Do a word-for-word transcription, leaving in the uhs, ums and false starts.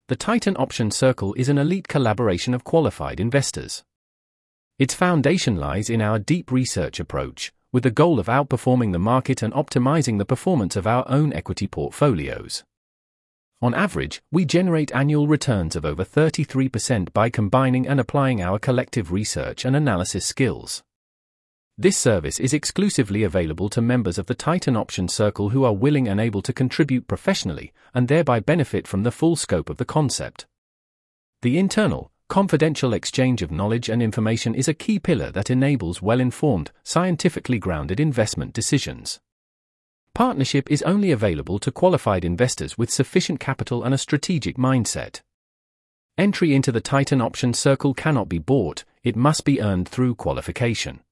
The Titan Option Circle is an elite collaboration of qualified investors. Its foundation lies in our deep research approach, with the goal of outperforming the market and optimizing the performance of our own equity portfolios. On average, we generate annual returns of over thirty-three percent by combining and applying our collective research and analysis skills. This service is exclusively available to members of the Titan Option Circle who are willing and able to contribute professionally, and thereby benefit from the full scope of the concept. The internal, confidential exchange of knowledge and information is a key pillar that enables well-informed, scientifically grounded investment decisions. Partnership is only available to qualified investors with sufficient capital and a strategic mindset. Entry into the Titan Option Circle cannot be bought, it must be earned through qualification.